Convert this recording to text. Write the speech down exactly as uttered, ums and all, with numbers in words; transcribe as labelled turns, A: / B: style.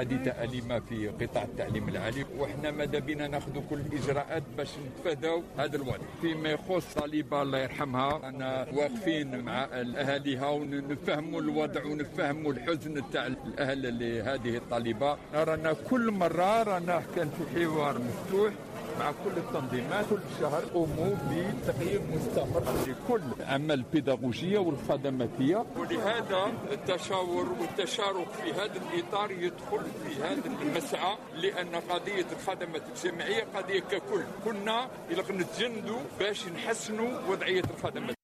A: حادثة أليمة في قطاع التعليم العالي، وإحنا ماذا بينا ناخذ كل الإجراءات باش نتفاداو هذا الوضع. فيما يخص طالبة الله يرحمها، أنا واقفين مع أهاليها ونفهموا الوضع ونفهموا الحزن تاع الأهل لهذه الطالبة. رانا كل مرة رانا كان في حوار مفتوح مع كل التنظيمات، كل شهر قوموا بتقييم مستمر لكل أعمال البيداغوجية والخدماتية، ولهذا التشاور والتشارك في هذا الإطار يدخل في هذا المسعى، لأن قضية الخدمات الجامعية قضية ككل كنا نتجندوا باش نحسنوا وضعية الخدمات.